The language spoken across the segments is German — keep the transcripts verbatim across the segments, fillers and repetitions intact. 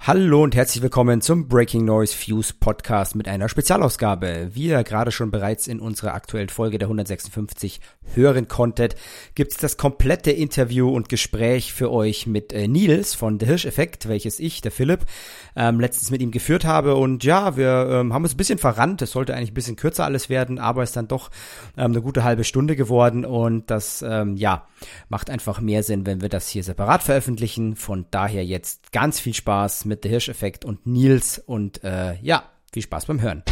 Hallo und herzlich willkommen zum Breaking Noise Fuse Podcast mit einer Spezialausgabe. Wie ihr gerade schon bereits in unserer aktuellen Folge der hundertsechsundfünfzig hören konntet, gibt's das komplette Interview und Gespräch für euch mit äh, Nils von The Hirsch-Effekt, welches ich, der Philipp, ähm, letztens mit ihm geführt habe. Und ja, wir ähm, haben uns ein bisschen verrannt. Es sollte eigentlich ein bisschen kürzer alles werden, aber es ist dann doch ähm, eine gute halbe Stunde geworden. Und das, ähm, ja, macht einfach mehr Sinn, wenn wir das hier separat veröffentlichen. Von daher jetzt ganz viel Spaß mit The Hirsch-Effekt und Nils und äh, ja, viel Spaß beim Hören.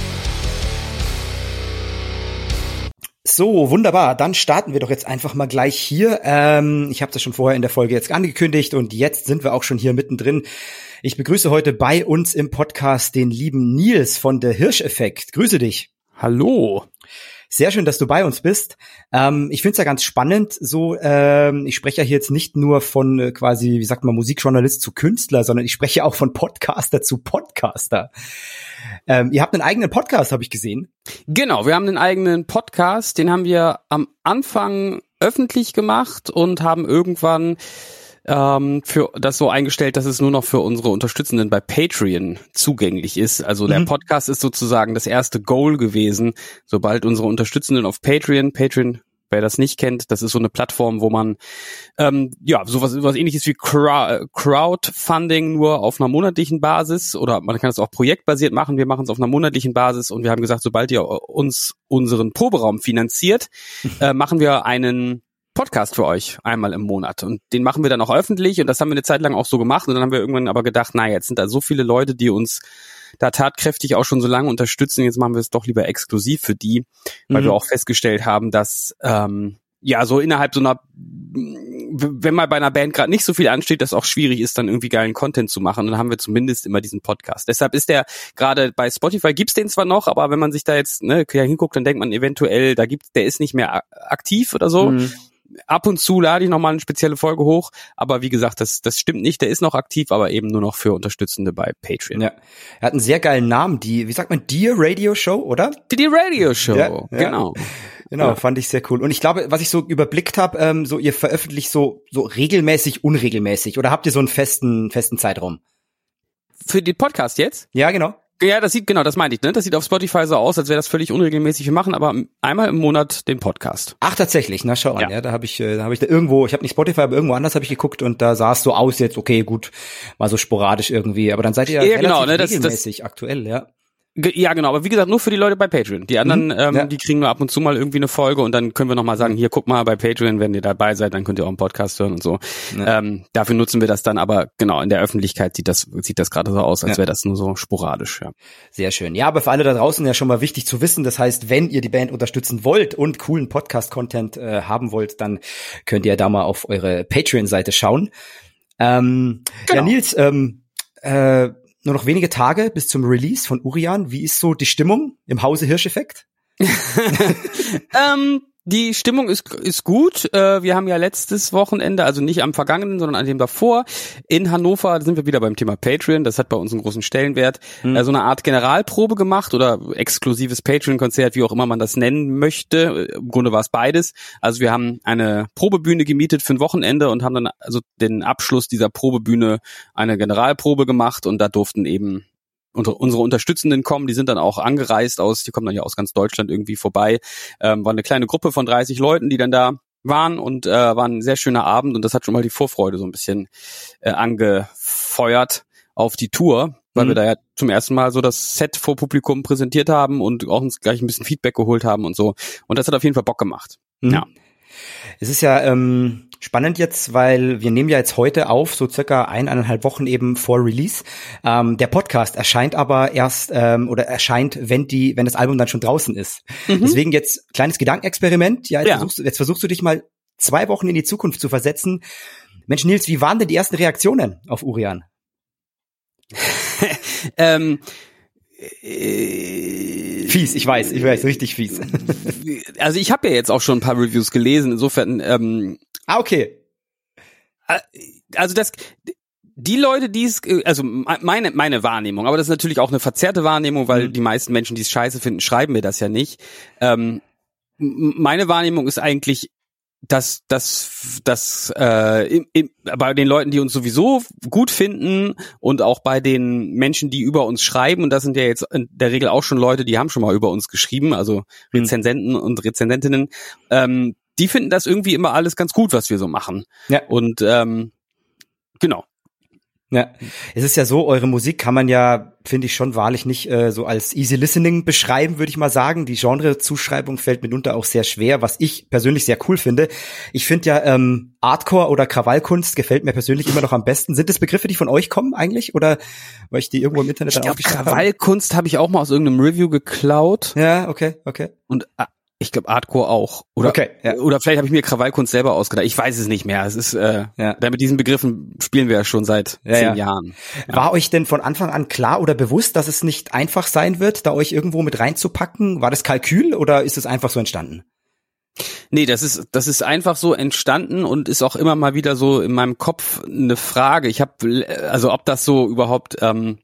So, wunderbar. Dann starten wir doch jetzt einfach mal gleich hier. Ähm, ich habe das schon vorher in der Folge jetzt angekündigt und jetzt sind wir auch schon hier mittendrin. Ich begrüße heute bei uns im Podcast den lieben Nils von The Hirsch-Effekt. Grüße dich. Hallo. Sehr schön, dass du bei uns bist. Ähm, ich finde es ja ganz spannend, so ähm, ich spreche ja hier jetzt nicht nur von äh, quasi, wie sagt man, Musikjournalist zu Künstler, sondern ich spreche auch von Podcaster zu Podcaster. Ähm, ihr habt einen eigenen Podcast, habe ich gesehen. Genau, wir haben einen eigenen Podcast, den haben wir am Anfang öffentlich gemacht und haben irgendwann ähm, für das so eingestellt, dass es nur noch für unsere Unterstützenden bei Patreon zugänglich ist. Also der mhm. Podcast ist sozusagen das erste Goal gewesen, sobald unsere Unterstützenden auf Patreon, Patreon, wer das nicht kennt, das ist so eine Plattform, wo man ähm, ja sowas sowas ähnliches wie Crowdfunding nur auf einer monatlichen Basis, oder man kann es auch projektbasiert machen. Wir machen es auf einer monatlichen Basis und wir haben gesagt, sobald ihr uns unseren Proberaum finanziert, äh, machen wir einen Podcast für euch einmal im Monat, und den machen wir dann auch öffentlich, und das haben wir eine Zeit lang auch so gemacht, und dann haben wir irgendwann aber gedacht, naja, jetzt sind da so viele Leute, die uns da tatkräftig auch schon so lange unterstützen, jetzt machen wir es doch lieber exklusiv für die, weil mhm. wir auch festgestellt haben, dass ähm, ja so innerhalb so einer, wenn mal bei einer Band gerade nicht so viel ansteht, dass auch schwierig ist, dann irgendwie geilen Content zu machen, und dann haben wir zumindest immer diesen Podcast. Deshalb ist der gerade bei Spotify, gibt's den zwar noch, aber wenn man sich da jetzt ne hinguckt, dann denkt man eventuell, da gibt's, der ist nicht mehr aktiv oder so. Mhm. Ab und zu lade ich nochmal eine spezielle Folge hoch, aber wie gesagt, das das stimmt nicht, der ist noch aktiv, aber eben nur noch für Unterstützende bei Patreon. Ja, er hat einen sehr geilen Namen, die, wie sagt man, Dear Radio Show, oder? Die Radio Show, ja, genau. Ja. Genau, ja. Fand ich sehr cool. Und ich glaube, was ich so überblickt habe, ähm, so ihr veröffentlicht so so regelmäßig, unregelmäßig, oder habt ihr so einen festen festen Zeitraum? Für den Podcast jetzt? Ja, genau. Ja, das sieht, genau, das meinte ich, ne? Das sieht auf Spotify so aus, als wäre das völlig unregelmäßig. Wir machen aber einmal im Monat den Podcast. Ach, tatsächlich, na schau an, ja, ja da habe ich, da habe ich da irgendwo, ich habe nicht Spotify, aber irgendwo anders habe ich geguckt, und da sah es so aus jetzt, okay, gut, mal so sporadisch irgendwie, aber dann seid ihr ja, ja relativ genau, ne, das, regelmäßig das, aktuell, ja. Ja, genau, aber wie gesagt, nur für die Leute bei Patreon. Die anderen, mhm, ähm, ja. die kriegen nur ab und zu mal irgendwie eine Folge, und dann können wir nochmal sagen, hier, guck mal, bei Patreon, wenn ihr dabei seid, dann könnt ihr auch einen Podcast hören und so. Ja. Ähm, dafür nutzen wir das dann, aber genau, in der Öffentlichkeit sieht das sieht das gerade so aus, als ja. wäre das nur so sporadisch, ja. Sehr schön. Ja, aber für alle da draußen ja schon mal wichtig zu wissen, das heißt, wenn ihr die Band unterstützen wollt und coolen Podcast-Content äh, haben wollt, dann könnt ihr da mal auf eure Patreon-Seite schauen. Ähm, genau. Ja, Nils, ähm, äh, nur noch wenige Tage bis zum Release von Urian. Wie ist so die Stimmung im Hause Hirsch-Effekt? ähm, die Stimmung ist ist gut. Äh, wir haben ja letztes Wochenende, also nicht am vergangenen, sondern an dem davor, in Hannover, da sind wir wieder beim Thema Patreon, das hat bei uns einen großen Stellenwert, hm. äh, so eine Art Generalprobe gemacht oder exklusives Patreon-Konzert, wie auch immer man das nennen möchte. Im Grunde war es beides. Also wir haben eine Probebühne gemietet für ein Wochenende und haben dann also den Abschluss dieser Probebühne eine Generalprobe gemacht, und da durften eben unsere Unterstützenden kommen, die sind dann auch angereist aus, die kommen dann ja aus ganz Deutschland irgendwie vorbei, ähm, war eine kleine Gruppe von dreißig Leuten, die dann da waren, und äh, war ein sehr schöner Abend, und das hat schon mal die Vorfreude so ein bisschen äh, angefeuert auf die Tour, weil mhm. wir da ja zum ersten Mal so das Set vor Publikum präsentiert haben und auch uns gleich ein bisschen Feedback geholt haben und so, und das hat auf jeden Fall Bock gemacht. Mhm. Ja. Es ist ja ähm, spannend jetzt, weil wir nehmen ja jetzt heute auf, so circa eineinhalb Wochen eben vor Release. Ähm, der Podcast erscheint aber erst ähm, oder erscheint, wenn die, wenn das Album dann schon draußen ist. Mhm. Deswegen jetzt kleines Gedankenexperiment. Ja, jetzt, ja. Versuchst, jetzt versuchst du dich mal zwei Wochen in die Zukunft zu versetzen. Mensch, Nils, wie waren denn die ersten Reaktionen auf Urian? ähm Fies, ich weiß, ich weiß, richtig fies. Also ich habe ja jetzt auch schon ein paar Reviews gelesen, insofern ähm, Ah, okay. Also das die Leute, die es, also meine meine Wahrnehmung, aber das ist natürlich auch eine verzerrte Wahrnehmung, weil mhm. die meisten Menschen, die es scheiße finden, schreiben mir das ja nicht. Ähm, meine Wahrnehmung ist eigentlich dass dass dass äh, im, im, bei den Leuten, die uns sowieso gut finden und auch bei den Menschen, die über uns schreiben, und das sind ja jetzt in der Regel auch schon Leute, die haben schon mal über uns geschrieben, also Rezensenten mhm. und Rezensentinnen, ähm, die finden das irgendwie immer alles ganz gut, was wir so machen. Ja. Und ähm, genau. Ja, es ist ja so, eure Musik kann man ja, finde ich, schon wahrlich nicht äh, so als easy listening beschreiben, würde ich mal sagen. Die Genrezuschreibung fällt mitunter auch sehr schwer, was ich persönlich sehr cool finde. Ich finde ja, ähm, Artcore oder Krawallkunst gefällt mir persönlich immer noch am besten. Sind das Begriffe, die von euch kommen eigentlich? Oder weil ich die irgendwo im Internet ich dann aufgeschrieben habe? Krawallkunst habe ich auch mal aus irgendeinem Review geklaut. Ja, okay, okay. Und ah, ich glaube Artcore auch. Oder, okay, ja. oder vielleicht habe ich mir Krawallkunst selber ausgedacht. Ich weiß es nicht mehr. Es ist, äh, ja. da mit diesen Begriffen spielen wir ja schon seit ja, zehn ja. Jahren. Ja. War euch denn von Anfang an klar oder bewusst, dass es nicht einfach sein wird, da euch irgendwo mit reinzupacken? War das Kalkül oder ist es einfach so entstanden? Nee, das ist das ist einfach so entstanden und ist auch immer mal wieder so in meinem Kopf eine Frage. Ich habe, also ob das so überhaupt ähm,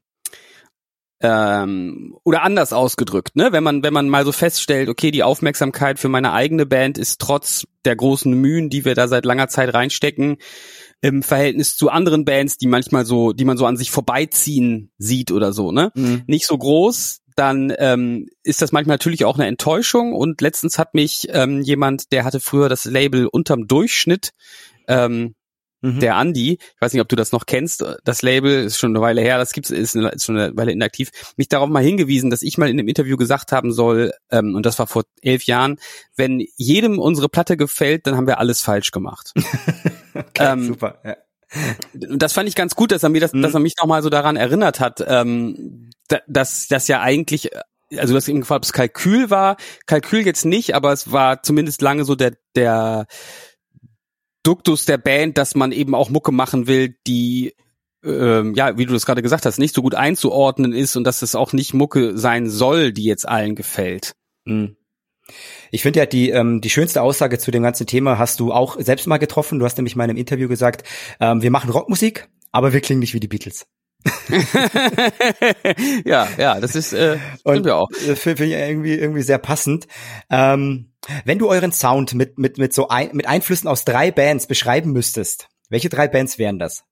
Ähm, oder anders ausgedrückt, ne? Wenn man wenn man mal so feststellt, okay, die Aufmerksamkeit für meine eigene Band ist trotz der großen Mühen, die wir da seit langer Zeit reinstecken, im Verhältnis zu anderen Bands, die manchmal so, die man so an sich vorbeiziehen sieht oder so, ne? Mhm. Nicht so groß, dann ähm, ist das manchmal natürlich auch eine Enttäuschung. Und letztens hat mich ähm, jemand, der hatte früher das Label Unterm Durchschnitt, ähm, der Andi, ich weiß nicht, ob du das noch kennst, das Label ist schon eine Weile her, das gibt's, ist, eine, ist schon eine Weile inaktiv, mich darauf mal hingewiesen, dass ich mal in einem Interview gesagt haben soll, ähm, und das war vor elf Jahren, wenn jedem unsere Platte gefällt, dann haben wir alles falsch gemacht. Okay, ähm, super, ja. Und das fand ich ganz gut, dass er mir das, mhm. dass er mich nochmal so daran erinnert hat, ähm, dass das ja eigentlich, also das eben gefragt, ob es Kalkül war, Kalkül jetzt nicht, aber es war zumindest lange so der, der Duktus der Band, dass man eben auch Mucke machen will, die, ähm, ja, wie du das gerade gesagt hast, nicht so gut einzuordnen ist und dass es auch nicht Mucke sein soll, die jetzt allen gefällt. Ich finde ja, die ähm, die schönste Aussage zu dem ganzen Thema hast du auch selbst mal getroffen. Du hast nämlich mal in einem Interview gesagt, ähm, wir machen Rockmusik, aber wir klingen nicht wie die Beatles. ja, ja, das ist äh, stimmt ja auch. Finde ich irgendwie irgendwie sehr passend. Ähm, wenn du euren Sound mit mit mit so ein, mit Einflüssen aus drei Bands beschreiben müsstest, welche drei Bands wären das?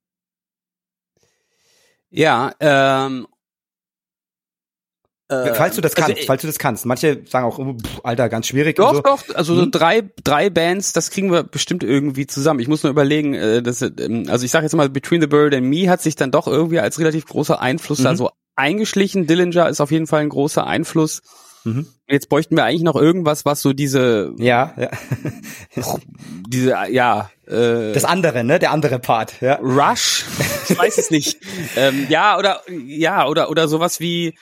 Ja, ähm Falls du das kannst, also, falls du das kannst. Manche sagen auch, pff, Alter, ganz schwierig. Doch, und so. doch, also so hm? drei drei Bands, das kriegen wir bestimmt irgendwie zusammen. Ich muss nur überlegen, äh, dass, ähm, also ich sage jetzt mal, Between the Bird and Me hat sich dann doch irgendwie als relativ großer Einfluss mhm. da so eingeschlichen. Dillinger ist auf jeden Fall ein großer Einfluss. Mhm. Jetzt bräuchten wir eigentlich noch irgendwas, was so diese ja, ja. diese ja äh, das andere, ne, der andere Part, ja. Rush, ich weiß es nicht. ähm, ja oder ja oder oder sowas wie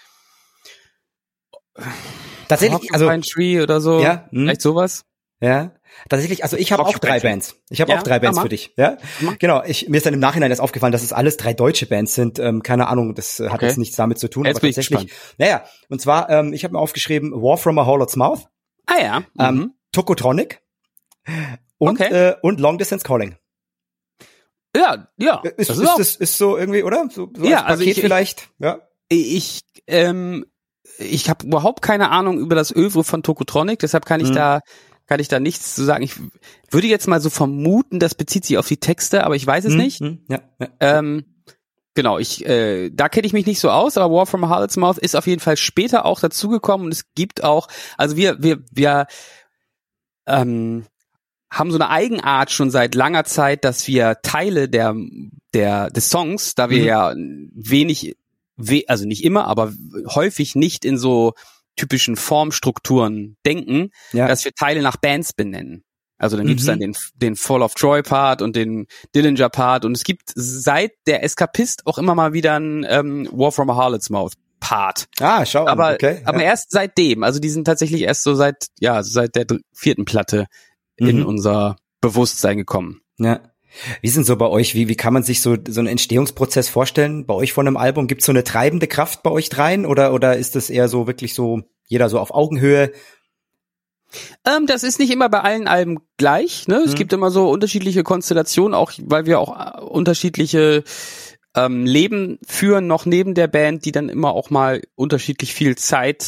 tatsächlich, also Tree oder so, ja, hm. vielleicht sowas. Ja, tatsächlich, also ich habe auch drei Bands. Ich habe ja, auch drei Bands Hammer. Für dich. Ja, Hammer. Genau. Ich, mir ist dann im Nachhinein erst aufgefallen, dass es alles drei deutsche Bands sind. Ähm, keine Ahnung, das hat okay. jetzt nichts damit zu tun. Jetzt aber tatsächlich. Naja, und zwar, ähm, ich habe mir aufgeschrieben War from a Harlot's Mouth. Ah ja. Ähm, mhm. Tokotronic und okay. äh, und Long Distance Calling. Ja, ja. Ist, das ist, ist, das, ist so irgendwie, oder? So, so ja, als Paket also ich, vielleicht. Ich, ja. Ich ähm, ich habe überhaupt keine Ahnung über das Övre von Tokotronic, deshalb kann ich mhm. da kann ich da nichts zu sagen. Ich würde jetzt mal so vermuten, das bezieht sich auf die Texte, aber ich weiß es mhm. nicht. Ja, ja. Ähm, genau, ich äh, da kenne ich mich nicht so aus, aber War from a Harlot's Mouth ist auf jeden Fall später auch dazugekommen und es gibt auch, also wir wir wir ähm, haben so eine Eigenart schon seit langer Zeit, dass wir Teile der der des Songs, da wir mhm. ja wenig also nicht immer, aber häufig nicht in so typischen Formstrukturen denken, ja. dass wir Teile nach Bands benennen. Also dann gibt's mhm. dann den den Fall of Troy Part und den Dillinger Part und es gibt seit der Eskapist auch immer mal wieder ein ähm, War from a Harlot's Mouth Part. Ah, schau. Aber okay. ja. aber erst seitdem, also die sind tatsächlich erst so seit ja seit der vierten Platte mhm. in unser Bewusstsein gekommen. Ja. Wie sind so bei euch, wie wie kann man sich so so einen Entstehungsprozess vorstellen? Bei euch von einem Album gibt's so eine treibende Kraft bei euch dreien oder oder ist das eher so wirklich so jeder so auf Augenhöhe? Ähm, das ist nicht immer bei allen Alben gleich, ne? Es hm. gibt immer so unterschiedliche Konstellationen, auch weil wir auch unterschiedliche ähm, Leben führen noch neben der Band, die dann immer auch mal unterschiedlich viel Zeit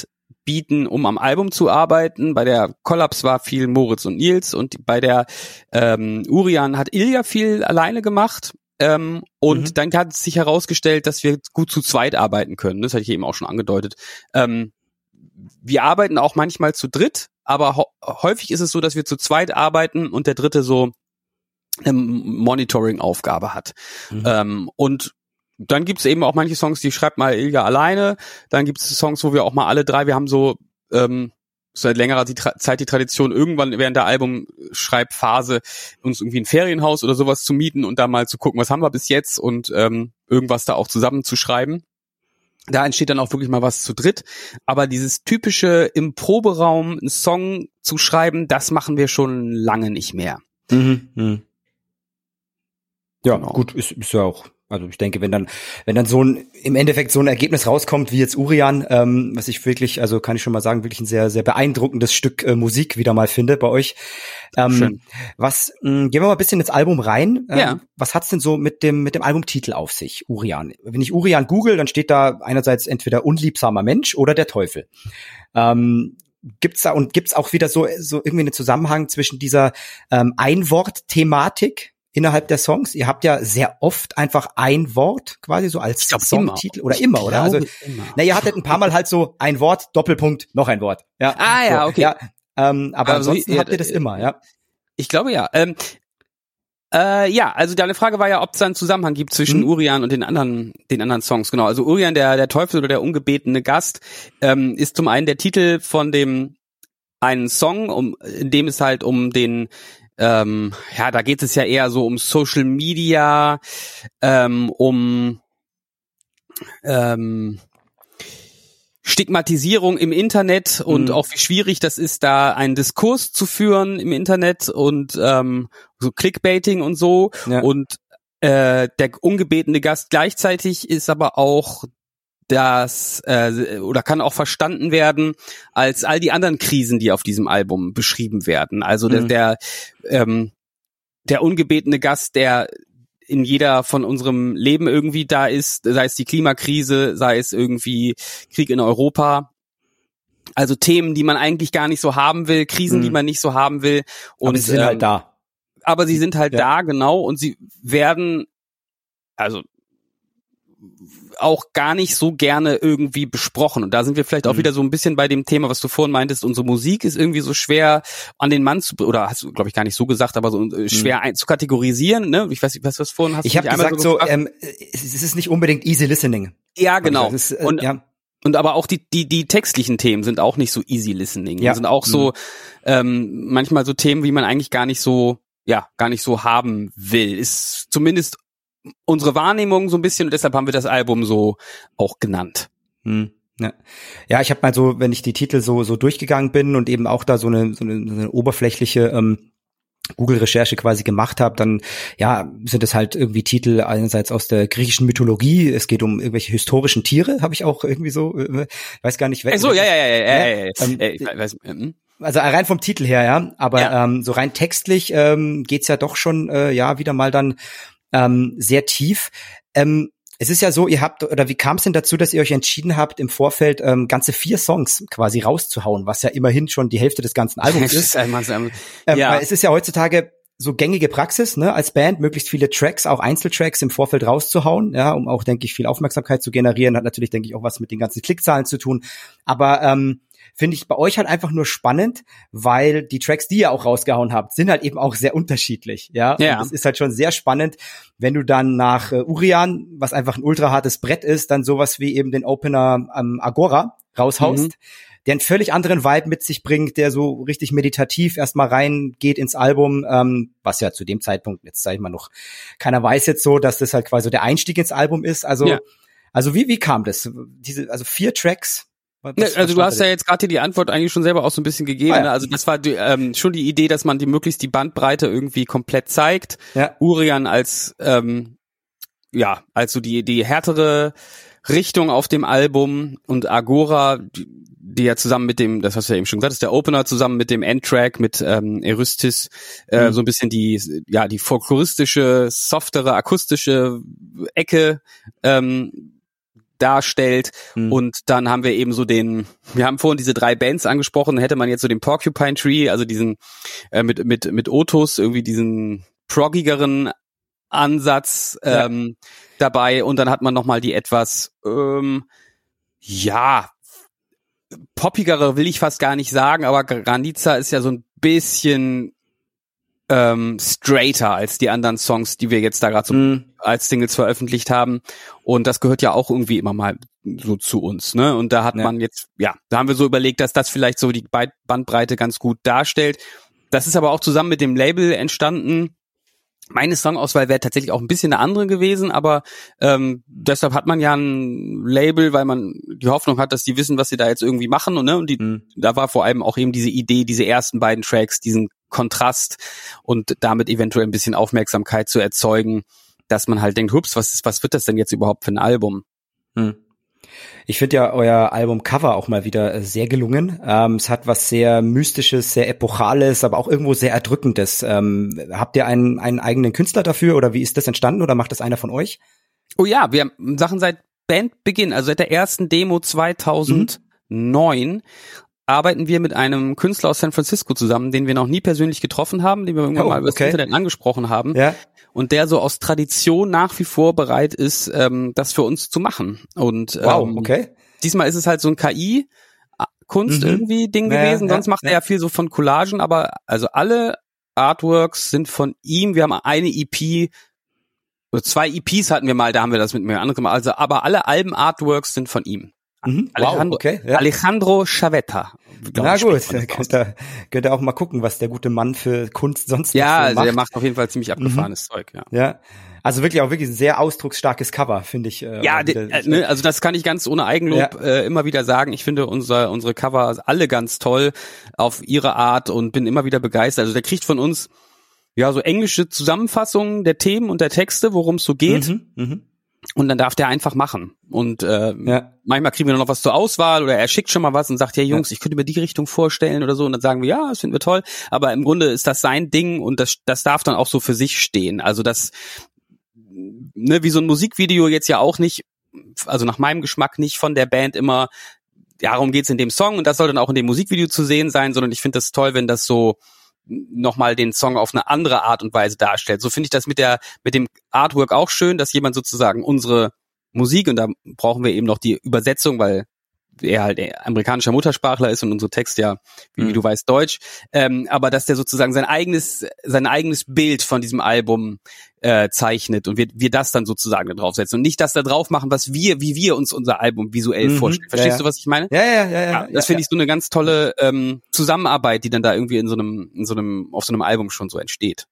bieten, um am Album zu arbeiten. Bei der Collapse war viel Moritz und Nils und bei der ähm, Urian hat Ilja viel alleine gemacht. Ähm, und mhm. dann hat es sich herausgestellt, dass wir gut zu zweit arbeiten können. Das hatte ich eben auch schon angedeutet. Ähm, wir arbeiten auch manchmal zu dritt, aber ho- häufig ist es so, dass wir zu zweit arbeiten und der Dritte so eine Monitoring-Aufgabe hat. Mhm. Ähm, und dann gibt's eben auch manche Songs, die schreibt mal Ilja alleine. Dann gibt's Songs, wo wir auch mal alle drei, wir haben so ähm, seit längerer die Tra- Zeit die Tradition, irgendwann während der Albumschreibphase uns irgendwie ein Ferienhaus oder sowas zu mieten und da mal zu gucken, was haben wir bis jetzt und ähm, irgendwas da auch zusammen zu schreiben. Da entsteht dann auch wirklich mal was zu dritt. Aber dieses typische im Proberaum einen Song zu schreiben, das machen wir schon lange nicht mehr. Mhm. Mhm. Ja, Genau. Gut, ist, ist ja auch, also ich denke, wenn dann, wenn dann so ein, im Endeffekt so ein Ergebnis rauskommt, wie jetzt Urian, ähm, was ich wirklich, also kann ich schon mal sagen, wirklich ein sehr, sehr beeindruckendes Stück äh, Musik wieder mal finde bei euch. Ähm, Schön. Was, mh, gehen wir mal ein bisschen ins Album rein. Ähm, Ja. Was hat's denn so mit dem, mit dem Albumtitel auf sich, Urian? Wenn ich Urian google, dann steht da einerseits entweder unliebsamer Mensch oder der Teufel. Ähm, Gibt's da und gibt's auch wieder so so irgendwie einen Zusammenhang zwischen dieser ähm, Einwort-Thematik innerhalb der Songs? Ihr habt ja sehr oft einfach ein Wort quasi so als glaub, Songtitel immer. oder Ich immer, oder? Also, immer. na, ihr hattet ein paar Mal halt so ein Wort, Doppelpunkt, noch ein Wort. Ja. Ah ja, so, okay. Ja, ähm, aber Also, ansonsten ja, habt ihr das immer, ja? Ich glaube ja. Ähm, äh, ja, also deine Frage war ja, ob es da einen Zusammenhang gibt zwischen Hm. Urian und den anderen, den anderen Songs. Genau. Also Urian, der der Teufel oder der ungebetene Gast, ähm, ist zum einen der Titel von dem einen Song, um in dem es halt um den ähm, ja, da geht es ja eher so um Social Media, ähm, um ähm, Stigmatisierung im Internet und Mhm. auch wie schwierig das ist, da einen Diskurs zu führen im Internet und ähm, so Clickbaiting und so. Ja. Und äh, der ungebetene Gast gleichzeitig ist aber auch das äh, oder kann auch verstanden werden als all die anderen Krisen, die auf diesem Album beschrieben werden. Also der Mhm. der, ähm, der ungebetene Gast, der in jeder von unserem Leben irgendwie da ist, sei es die Klimakrise, sei es irgendwie Krieg in Europa. Also Themen, die man eigentlich gar nicht so haben will, Krisen, Mhm. die man nicht so haben will. Und, aber sie sind ähm, halt da. Aber sie sind halt Ja. da, genau, und sie werden, also auch gar nicht so gerne irgendwie besprochen. Und da sind wir vielleicht auch Mhm. wieder so ein bisschen bei dem Thema, was du vorhin meintest, unsere Musik ist irgendwie so schwer an den Mann zu, oder hast du, glaube ich, gar nicht so gesagt, aber so äh, schwer mhm. ein, zu kategorisieren, ne? Ich weiß nicht, was du vorhin hast. Ich habe gesagt so, so ähm, es ist nicht unbedingt easy listening. Ja, genau. Ist, äh, und, ja. und aber auch die, die, die textlichen Themen sind auch nicht so easy listening. Ja. Sind auch so, mhm. ähm, manchmal so Themen, wie man eigentlich gar nicht so, ja, gar nicht so haben will. Ist zumindest unsere Wahrnehmung so ein bisschen und deshalb haben wir das Album so auch genannt. Hm, ja. ja, ich habe mal so, wenn ich die Titel so so durchgegangen bin und eben auch da so eine so eine, so eine oberflächliche ähm, Google-Recherche quasi gemacht habe, dann ja sind es halt irgendwie Titel einerseits aus der griechischen Mythologie. Es geht um irgendwelche historischen Tiere, habe ich auch irgendwie so, äh, weiß gar nicht. Ach so, ja, ja, ja, ja, ja, ja, ja. Ähm, äh, ich weiß, ähm, Also rein vom Titel her, ja, aber ja. Ähm, so rein textlich ähm, geht's ja doch schon äh, ja wieder mal dann ähm, sehr tief. Ähm, es ist ja so, ihr habt, oder wie kam es denn dazu, dass ihr euch entschieden habt, im Vorfeld ähm, ganze vier Songs quasi rauszuhauen, was ja immerhin schon die Hälfte des ganzen Albums ist. einmal, ähm, ähm, ja. Weil es ist ja heutzutage so gängige Praxis, ne, als Band möglichst viele Tracks, auch Einzeltracks im Vorfeld rauszuhauen, ja, um auch, denke ich, viel Aufmerksamkeit zu generieren. Hat natürlich, denke ich, auch was mit den ganzen Klickzahlen zu tun. Aber ähm, finde ich bei euch halt einfach nur spannend, weil die Tracks, die ihr auch rausgehauen habt, sind halt eben auch sehr unterschiedlich, ja. ja. Und es ist halt schon sehr spannend, wenn du dann nach äh, Urian, was einfach ein ultra hartes Brett ist, dann sowas wie eben den Opener ähm, Agora raushaust, mhm. der einen völlig anderen Vibe mit sich bringt, der so richtig meditativ erstmal reingeht ins Album, ähm, was ja zu dem Zeitpunkt, jetzt sag ich mal noch, keiner weiß jetzt so, dass das halt quasi der Einstieg ins Album ist. Also, ja. also wie wie kam das? Diese, also vier Tracks. Was, ja, also du hast ja jetzt gerade die Antwort eigentlich schon selber auch so ein bisschen gegeben. Ah, ja. ne? Also das war die, ähm, schon die Idee, dass man die möglichst die Bandbreite irgendwie komplett zeigt. Ja. Urian als ähm, ja, also die die härtere Richtung auf dem Album und Agora, die, die ja zusammen mit dem, das hast du ja eben schon gesagt, ist der Opener zusammen mit dem Endtrack mit ähm, Eurystis, äh, mhm. so ein bisschen die ja die folkloristische, softere, akustische Ecke. Ähm, darstellt. Mhm. Und dann haben wir eben so den, wir haben vorhin diese drei Bands angesprochen, hätte man jetzt so den Porcupine Tree, also diesen äh, mit mit mit Otus, irgendwie diesen proggigeren Ansatz ähm, ja. dabei. Und dann hat man nochmal die etwas, ähm, ja, poppigere will ich fast gar nicht sagen, aber Granica ist ja so ein bisschen ähm, straighter als die anderen Songs, die wir jetzt da gerade so mm. als Singles veröffentlicht haben. Und das gehört ja auch irgendwie immer mal so zu uns, ne? Und da hat ja. man jetzt, ja, da haben wir so überlegt, dass das vielleicht so die Bandbreite ganz gut darstellt. Das ist aber auch zusammen mit dem Label entstanden. Meine Songauswahl wäre tatsächlich auch ein bisschen eine andere gewesen, aber ähm, deshalb hat man ja ein Label, weil man die Hoffnung hat, dass die wissen, was sie da jetzt irgendwie machen. Und, ne, und die, mhm. da war vor allem auch eben diese Idee, diese ersten beiden Tracks, diesen Kontrast und damit eventuell ein bisschen Aufmerksamkeit zu erzeugen, dass man halt denkt, hups, was ist, was wird das denn jetzt überhaupt für ein Album? Mhm. Ich finde ja euer Albumcover auch mal wieder sehr gelungen. Ähm, es hat was sehr Mystisches, sehr Epochales, aber auch irgendwo sehr Erdrückendes. Ähm, habt ihr einen, einen eigenen Künstler dafür oder wie ist das entstanden oder macht das einer von euch? Oh ja, wir haben Sachen seit Bandbeginn, also seit der ersten Demo zweitausendneun mhm. arbeiten wir mit einem Künstler aus San Francisco zusammen, den wir noch nie persönlich getroffen haben, den wir irgendwann oh, mal über das okay. Internet angesprochen haben. Ja. Und der so aus Tradition nach wie vor bereit ist, ähm, das für uns zu machen. Und wow, ähm, okay. diesmal ist es halt so ein K I-Kunst mhm. irgendwie Ding ja, gewesen. Ja, Sonst macht ja. er ja viel so von Collagen, aber also alle Artworks sind von ihm. Wir haben eine E P, oder zwei E Ps hatten wir mal, da haben wir das mit mir anderen gemacht. Also, aber alle Alben-Artworks sind von ihm. Mhm. Alejandro, wow, okay. Ja. Alejandro Chavetta. Na gut, könnt ihr, könnt ihr auch mal gucken, was der gute Mann für Kunst sonst ja, noch so also macht. der macht auf jeden Fall ziemlich abgefahrenes mhm. Zeug, ja. Ja, also wirklich auch wirklich ein sehr ausdrucksstarkes Cover, finde ich. Äh, ja, de, äh, ne, also das kann ich ganz ohne Eigenlob ja. äh, immer wieder sagen. Ich finde unser, unsere Cover alle ganz toll auf ihre Art und bin immer wieder begeistert. Also der kriegt von uns ja so englische Zusammenfassungen der Themen und der Texte, worum es so geht. Mhm. Mhm. Und dann darf der einfach machen. Und äh, ja. manchmal kriegen wir noch was zur Auswahl oder er schickt schon mal was und sagt, ja Jungs, ja. ich könnte mir die Richtung vorstellen oder so. Und dann sagen wir, ja, das finden wir toll. Aber im Grunde ist das sein Ding und das das darf dann auch so für sich stehen. Also das, ne, wie so ein Musikvideo jetzt ja auch nicht, also nach meinem Geschmack nicht von der Band immer, ja, darum geht's in dem Song und das soll dann auch in dem Musikvideo zu sehen sein, sondern ich finde das toll, wenn das so nochmal den Song auf eine andere Art und Weise darstellt. So finde ich das mit der mit dem Artwork auch schön, dass jemand sozusagen unsere Musik, und da brauchen wir eben noch die Übersetzung, weil er halt amerikanischer Muttersprachler ist und unsere Texte ja, wie, mhm. wie du weißt, Deutsch, ähm, aber dass der sozusagen sein eigenes sein eigenes Bild von diesem Album äh, zeichnet und wir wir das dann sozusagen da draufsetzen und nicht das da drauf machen, was wir, wie wir uns unser Album visuell mhm. vorstellen. Verstehst ja, ja. du, was ich meine? Ja, ja, ja. ja, ja das ja, finde ja. ich so eine ganz tolle ähm, Zusammenarbeit, die dann da irgendwie in so einem in so einem auf so einem Album schon so entsteht.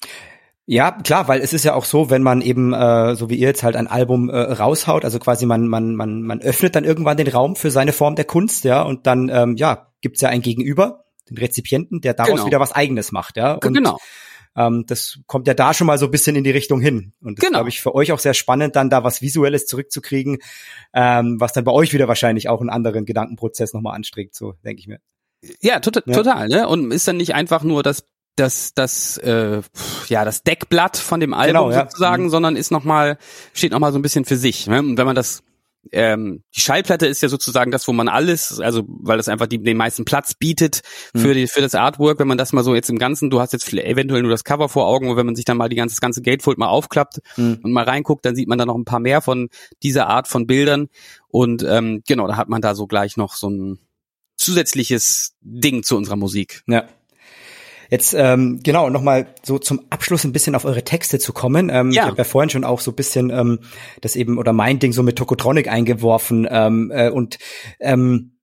Ja, klar, weil es ist ja auch so, wenn man eben, äh, so wie ihr jetzt halt ein Album äh, raushaut, also quasi man man man man öffnet dann irgendwann den Raum für seine Form der Kunst, ja, und dann ähm, ja gibt's ja ein Gegenüber, den Rezipienten, der daraus genau. wieder was Eigenes macht, ja. Und, genau. Ähm, das kommt ja da schon mal so ein bisschen in die Richtung hin. Und das genau. glaube ich für euch auch sehr spannend, dann da was Visuelles zurückzukriegen, ähm, was dann bei euch wieder wahrscheinlich auch einen anderen Gedankenprozess nochmal anstrengt, so denke ich mir. Ja, to- ja, total, ne? Und ist dann nicht einfach nur das das das äh, ja das Deckblatt von dem Album genau, ja. sozusagen, mhm. sondern ist noch mal steht noch mal so ein bisschen für sich. Ne? Und wenn man das ähm, die Schallplatte ist ja sozusagen das, wo man alles, also weil das einfach die, den meisten Platz bietet für mhm. die für das Artwork. Wenn man das mal so jetzt im Ganzen, du hast jetzt eventuell nur das Cover vor Augen, und wenn man sich dann mal die ganze das ganze Gatefold mal aufklappt mhm. und mal reinguckt, dann sieht man da noch ein paar mehr von dieser Art von Bildern. Und ähm, genau, da hat man da so gleich noch so ein zusätzliches Ding zu unserer Musik. Ja. Jetzt ähm, genau nochmal so zum Abschluss ein bisschen auf eure Texte zu kommen. Ähm, ja. Ich habe ja vorhin schon auch so ein bisschen ähm, das eben oder mein Ding so mit Tokotronic eingeworfen. Ähm, äh, und ähm,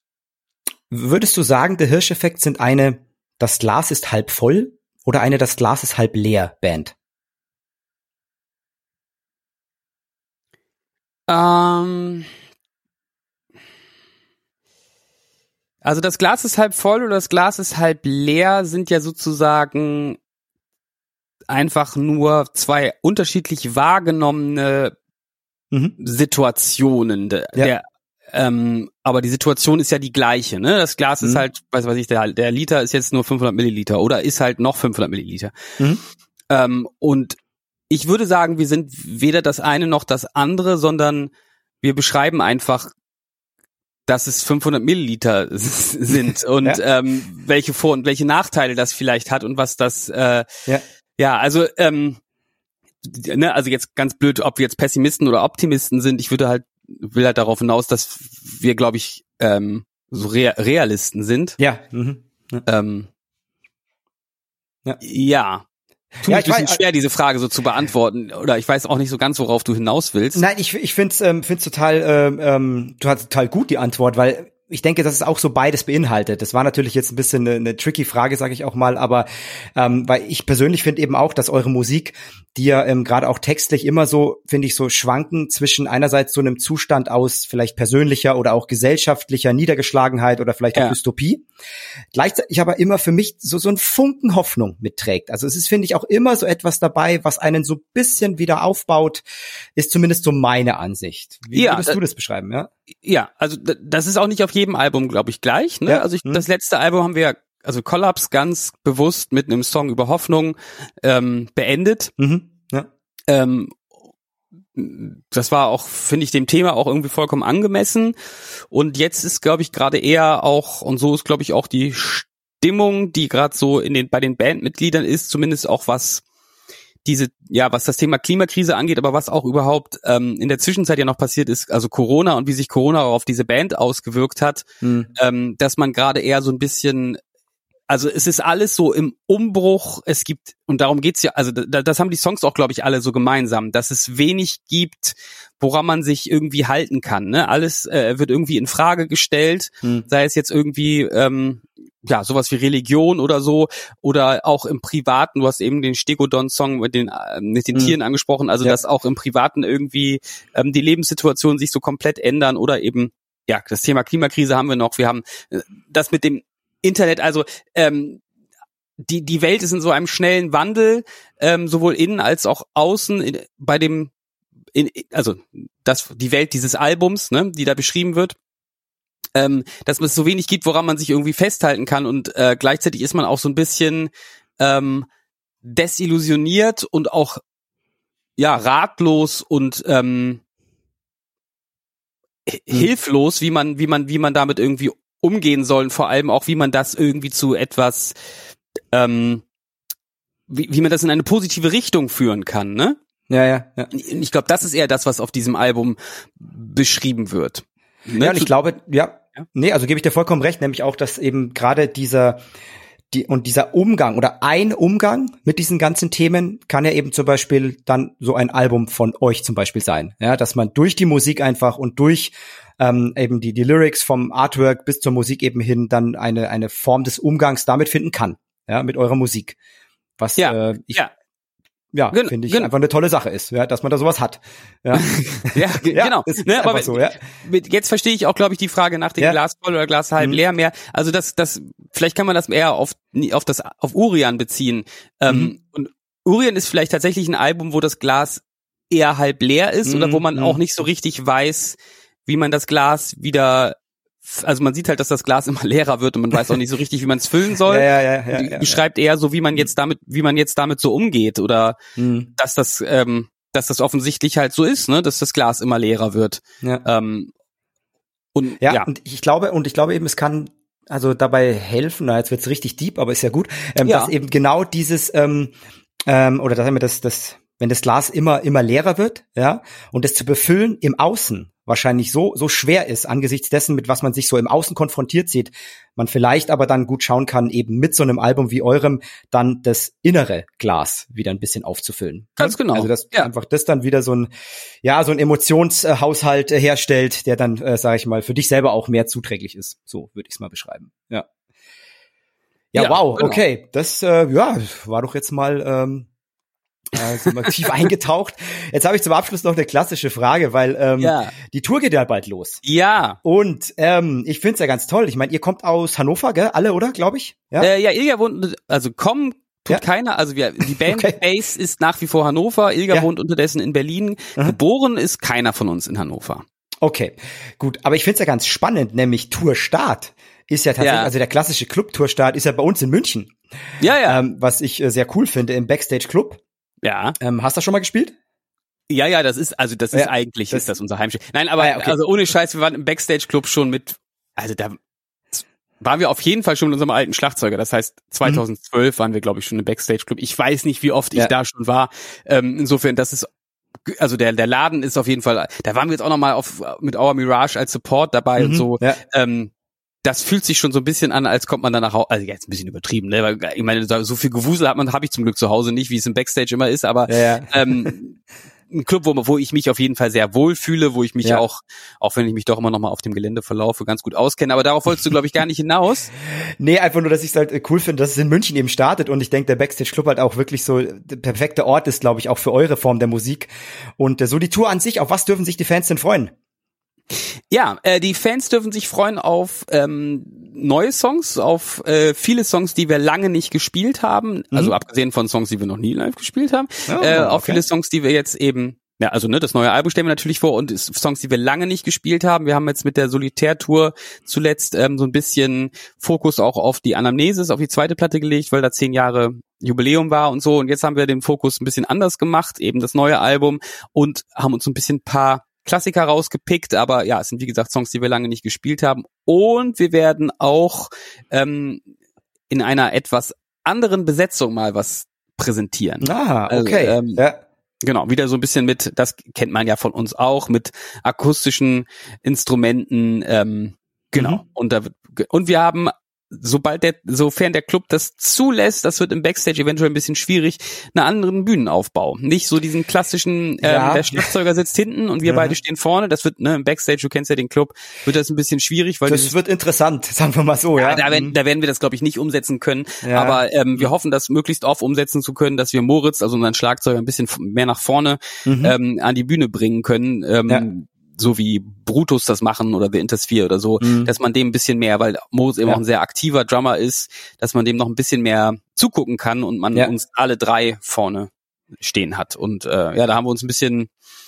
würdest du sagen, der Hirscheffekt sind eine das Glas ist halb voll oder eine das Glas ist halb leer Band? Ähm Also das Glas ist halb voll oder das Glas ist halb leer sind ja sozusagen einfach nur zwei unterschiedlich wahrgenommene mhm. Situationen. Der, ja. der, ähm, aber die Situation ist ja die gleiche. Ne? Das Glas mhm. ist halt, weiß was ich, der, der Liter ist jetzt nur fünfhundert Milliliter oder ist halt noch fünfhundert Milliliter. Mhm. Ähm, und ich würde sagen, wir sind weder das eine noch das andere, sondern wir beschreiben einfach, dass es fünfhundert Milliliter sind und ja. ähm, welche Vor- und welche Nachteile das vielleicht hat und was das, äh, ja. ja, also, ähm, ne, also jetzt ganz blöd, ob wir jetzt Pessimisten oder Optimisten sind. Ich würde halt, will halt darauf hinaus, dass wir, glaube ich, ähm, so Re- Realisten sind. Ja. Mhm. Ja. Ähm, ja. ja. Tut ja, mir ein bisschen weiß, schwer, diese Frage so zu beantworten. Oder ich weiß auch nicht so ganz, worauf du hinaus willst. Nein, ich, ich finde es ähm, find's total, ähm, total gut, die Antwort, weil ich denke, dass es auch so beides beinhaltet. Das war natürlich jetzt ein bisschen eine, eine tricky Frage, sage ich auch mal, aber ähm, weil ich persönlich finde eben auch, dass eure Musik, die ja ähm, gerade auch textlich immer so, finde ich, so schwanken zwischen einerseits so einem Zustand aus vielleicht persönlicher oder auch gesellschaftlicher Niedergeschlagenheit oder vielleicht auch ja. Dystopie, gleichzeitig aber immer für mich so so ein Funken Hoffnung mitträgt. Also es ist, finde ich, auch immer so etwas dabei, was einen so ein bisschen wieder aufbaut, ist zumindest so meine Ansicht. Wie ja, würdest äh, du das beschreiben? Ja, ja, also das ist auch nicht auf jedem Album, glaube ich, gleich. Ne? Ja. Also ich, hm. das letzte Album haben wir, also Collapse, ganz bewusst mit einem Song über Hoffnung ähm, beendet. Mhm. Ja. Ähm, das war auch, finde ich, dem Thema auch irgendwie vollkommen angemessen. Und jetzt ist, glaube ich, gerade eher auch, und so ist, glaube ich, auch die Stimmung, die gerade so in den bei den Bandmitgliedern ist, zumindest auch was diese, ja, was das Thema Klimakrise angeht, aber was auch überhaupt ähm, in der Zwischenzeit ja noch passiert ist, also Corona und wie sich Corona auch auf diese Band ausgewirkt hat, mhm. ähm, dass man gerade eher so ein bisschen, also es ist alles so im Umbruch, es gibt, und darum geht's ja, also da, das haben die Songs auch, glaube ich, alle so gemeinsam, dass es wenig gibt, woran man sich irgendwie halten kann, ne? Alles äh, wird irgendwie in Frage gestellt, mhm. sei es jetzt irgendwie, ähm, ja, sowas wie Religion oder so, oder auch im Privaten, du hast eben den Stegodon-Song mit den, äh, mit den mhm. Tieren angesprochen, also ja. dass auch im Privaten irgendwie ähm, die Lebenssituationen sich so komplett ändern oder eben, ja, das Thema Klimakrise haben wir noch, wir haben äh, das mit dem Internet, also ähm, die die Welt ist in so einem schnellen Wandel, ähm, sowohl innen als auch außen in, bei dem, in, also das die Welt dieses Albums, ne, die da beschrieben wird, ähm, dass es so wenig gibt, woran man sich irgendwie festhalten kann und äh, gleichzeitig ist man auch so ein bisschen ähm, desillusioniert und auch ja ratlos und ähm, hm. hilflos, wie man wie man wie man damit irgendwie umgehen sollen, vor allem auch, wie man das irgendwie zu etwas, ähm, wie, wie man das in eine positive Richtung führen kann, ne? Ja, ja, ja. Ich glaube, das ist eher das, was auf diesem Album beschrieben wird. Ne? Ja, und ich glaube, ja, ja, nee, also gebe ich dir vollkommen recht, nämlich auch, dass eben gerade dieser, die, und dieser Umgang oder ein Umgang mit diesen ganzen Themen kann ja eben zum Beispiel dann so ein Album von euch zum Beispiel sein, ja, dass man durch die Musik einfach und durch ähm, eben die, die Lyrics vom Artwork bis zur Musik eben hin dann eine, eine Form des Umgangs damit finden kann, ja, mit eurer Musik. Was, ja, äh, ich, ja. Ja, Gen- finde ich gen- einfach eine tolle Sache ist, ja, dass man da sowas hat. Ja, ja, g- ja genau. Ist, ne, ist aber so, ja. Jetzt verstehe ich auch, glaube ich, die Frage nach dem ja. Glas voll oder Glas halb mhm. leer mehr. Also das, das, vielleicht kann man das eher auf auf das auf Urian beziehen. Ähm, mhm. Und Urian ist vielleicht tatsächlich ein Album, wo das Glas eher halb leer ist mhm. oder wo man mhm. auch nicht so richtig weiß, wie man das Glas wieder, also man sieht halt, dass das Glas immer leerer wird und man weiß auch nicht so richtig, wie man es füllen soll. Ja, ja, ja, ja, ja, beschreibt eher so, wie man jetzt damit, wie man jetzt damit so umgeht oder mhm. dass das, ähm, dass das offensichtlich halt so ist, ne, dass das Glas immer leerer wird. Ja. Ähm, und ja, ja, und ich glaube, und ich glaube eben, es kann also dabei helfen. Na, jetzt wird's richtig deep, aber ist ja gut, ähm, ja. dass eben genau dieses ähm, ähm, oder dass das, das, wenn das Glas immer immer leerer wird, ja, und das zu befüllen im Außen wahrscheinlich so so schwer ist angesichts dessen, mit was man sich so im Außen konfrontiert sieht, man vielleicht aber dann gut schauen kann, eben mit so einem Album wie eurem dann das innere Glas wieder ein bisschen aufzufüllen. Ganz genau. Also dass ja. einfach das dann wieder so ein ja so ein Emotionshaushalt äh, herstellt, der dann, äh, sage ich mal, für dich selber auch mehr zuträglich ist. So würde ich es mal beschreiben. Ja. Ja, ja wow, genau. Okay, das äh, ja war doch jetzt mal ähm, äh, sind wir tief eingetaucht. Jetzt habe ich zum Abschluss noch eine klassische Frage, weil ähm, ja. die Tour geht ja bald los. Ja. Und ähm, ich find's ja ganz toll. Ich meine, ihr kommt aus Hannover, gell? Alle, oder? Glaube ich. Ja, äh, ja, Ilja wohnt, also kommen tut ja. keiner. Also wir, die Band okay. Base ist nach wie vor Hannover. Ilja ja. wohnt unterdessen in Berlin. Mhm. Geboren ist keiner von uns in Hannover. Okay, gut. Aber ich find's ja ganz spannend, nämlich Tourstart ist ja tatsächlich, ja. also der klassische Club-Tourstart ist ja bei uns in München. Ja, ja. Ähm, was ich äh, sehr cool finde, im Backstage Club. Ja. Ähm, hast du das schon mal gespielt? Ja, ja, das ist, also das ist ja, eigentlich, das ist das unser Heimspiel. Nein, aber ja, okay. Also ohne Scheiß, wir waren im Backstage-Club schon mit, also da waren wir auf jeden Fall schon mit unserem alten Schlagzeuger. Das heißt, zweitausendzwölf mhm. waren wir, glaube ich, schon im Backstage-Club. Ich weiß nicht, wie oft ja. ich da schon war. Ähm, insofern, das ist, also der der Laden ist auf jeden Fall, da waren wir jetzt auch nochmal auf mit Our Mirage als Support dabei mhm. und so. Ja. Ähm, das fühlt sich schon so ein bisschen an, als kommt man dann nach Hause, also jetzt ein bisschen übertrieben, ne? Weil ich meine, so viel Gewusel hat man, habe ich zum Glück zu Hause nicht, wie es im Backstage immer ist, aber ja, ja. ähm, ein Club, wo, wo ich mich auf jeden Fall sehr wohl fühle, wo ich mich ja. auch, auch wenn ich mich doch immer noch mal auf dem Gelände verlaufe, ganz gut auskenne. Aber darauf wolltest du, glaube ich, gar nicht hinaus. Nee, einfach nur, dass ich es halt cool finde, dass es in München eben startet und ich denke, der Backstage Club halt auch wirklich so der perfekte Ort ist, glaube ich, auch für eure Form der Musik. Und äh, so die Tour an sich, auf was dürfen sich die Fans denn freuen? Ja, äh, die Fans dürfen sich freuen auf ähm, neue Songs, auf äh, viele Songs, die wir lange nicht gespielt haben, mhm. also abgesehen von Songs, die wir noch nie live gespielt haben, oh, äh, auf okay. viele Songs, die wir jetzt eben, ja, also ne, das neue Album stellen wir natürlich vor und Songs, die wir lange nicht gespielt haben. Wir haben jetzt mit der Solitär-Tour zuletzt ähm, so ein bisschen Fokus auch auf die Anamnesis, auf die zweite Platte gelegt, weil da zehn Jahre Jubiläum war und so. Und jetzt haben wir den Fokus ein bisschen anders gemacht, eben das neue Album, und haben uns ein bisschen ein paar Klassiker rausgepickt, aber ja, es sind wie gesagt Songs, die wir lange nicht gespielt haben. Und wir werden auch ähm, in einer etwas anderen Besetzung mal was präsentieren. Ah, okay. Also, ähm, ja. Genau, wieder so ein bisschen mit, das kennt man ja von uns auch, mit akustischen Instrumenten. Ähm, genau. Mhm. Und da wird, und wir haben, sobald der, sofern der Club das zulässt, das wird im Backstage eventuell ein bisschen schwierig, einen anderen Bühnenaufbau. Nicht so diesen klassischen, ähm, ja. der Schlagzeuger sitzt hinten und wir ja. beide stehen vorne. Das wird, ne, im Backstage, du kennst ja den Club, wird das ein bisschen schwierig, weil das dieses, wird interessant, sagen wir mal so, ja. ja da, werden, da werden wir das, glaube ich, nicht umsetzen können. Ja. Aber ähm, wir hoffen, das möglichst oft umsetzen zu können, dass wir Moritz, also unseren Schlagzeuger, ein bisschen mehr nach vorne mhm. ähm, an die Bühne bringen können. Ähm, ja. So wie Brutus das machen oder The Intersphere oder so, mhm. dass man dem ein bisschen mehr, weil Moritz eben ja. auch ein sehr aktiver Drummer ist, dass man dem noch ein bisschen mehr zugucken kann und man ja. uns alle drei vorne stehen hat. Und äh, ja, da haben wir uns ein bisschen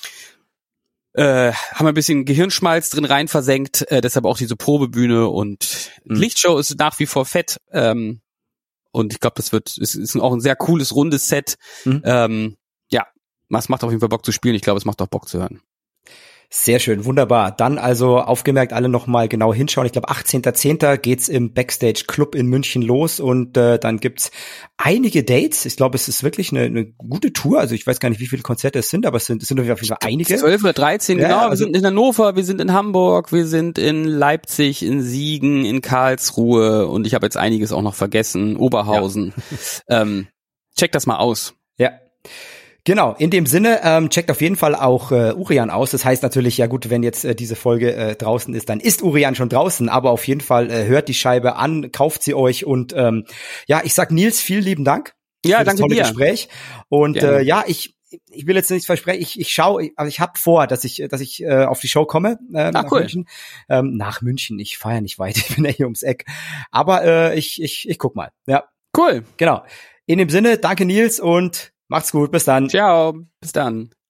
äh, haben wir ein bisschen Gehirnschmalz drin rein versenkt, äh, deshalb auch diese Probebühne und mhm. Lichtshow ist nach wie vor fett. Ähm, und ich glaube, das wird, es ist auch ein sehr cooles, rundes Set. Mhm. Ähm, ja, es macht auf jeden Fall Bock zu spielen. Ich glaube, es macht auch Bock zu hören. Sehr schön, wunderbar. Dann also aufgemerkt, alle nochmal genau hinschauen. Ich glaube, achtzehnter zehnter geht's im Backstage Club in München los und äh, dann gibt's einige Dates. Ich glaube, es ist wirklich eine, eine gute Tour. Also ich weiß gar nicht, wie viele Konzerte es sind, aber es sind, es sind auf jeden Fall einige. zwölf oder dreizehn, ja, genau. Also, wir sind in Hannover, wir sind in Hamburg, wir sind in Leipzig, in Siegen, in Karlsruhe und ich habe jetzt einiges auch noch vergessen. Oberhausen. Ja. ähm, check das mal aus. Ja. Genau, in dem Sinne, ähm, checkt auf jeden Fall auch äh, Urian aus. Das heißt natürlich, ja gut, wenn jetzt äh, diese Folge äh, draußen ist, dann ist Urian schon draußen, aber auf jeden Fall äh, hört die Scheibe an, kauft sie euch und ähm, ja, ich sag Nils, vielen lieben Dank ja, für das danke tolle dir. Gespräch. Und äh, ja, ich ich will jetzt nichts versprechen, ich ich schaue, also ich habe vor, dass ich dass ich äh, auf die Show komme äh, nach cool. München. Ähm, nach München, ich fahre ja nicht weit, ich bin ja hier ums Eck. Aber äh, ich ich ich guck mal. Ja. Cool. Genau. In dem Sinne, danke Nils und macht's gut, bis dann. Ciao, bis dann.